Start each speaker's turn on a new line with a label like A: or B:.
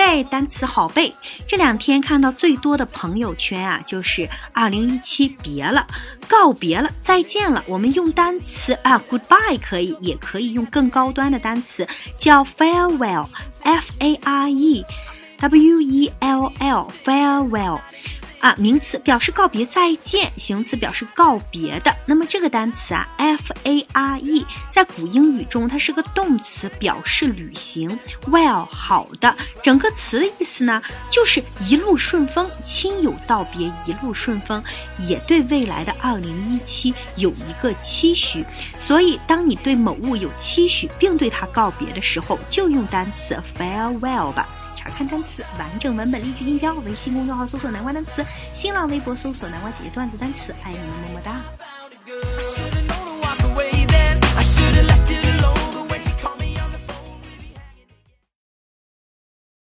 A: 对，单词好背。这两天看到最多的朋友圈啊，就是2017别了，告别了，再见了。我们用单词啊 goodbye 可以，也可以用更高端的单词叫 farewell， F-A-R-E-W-E-L-L farewell。名词表示告别再见，形容词表示告别的。那么这个单词啊 F-A-R-E 在古英语中它是个动词，表示旅行。Well 好的，整个词的意思呢就是一路顺风，亲友道别一路顺风，也对未来的2017有一个期许。所以当你对某物有期许并对它告别的时候，就用单词 farewell 吧。查看单词完整文本例句音标，微信公众号搜索南瓜单词，新浪微博搜索南瓜姐姐段子单词，爱你们么么哒。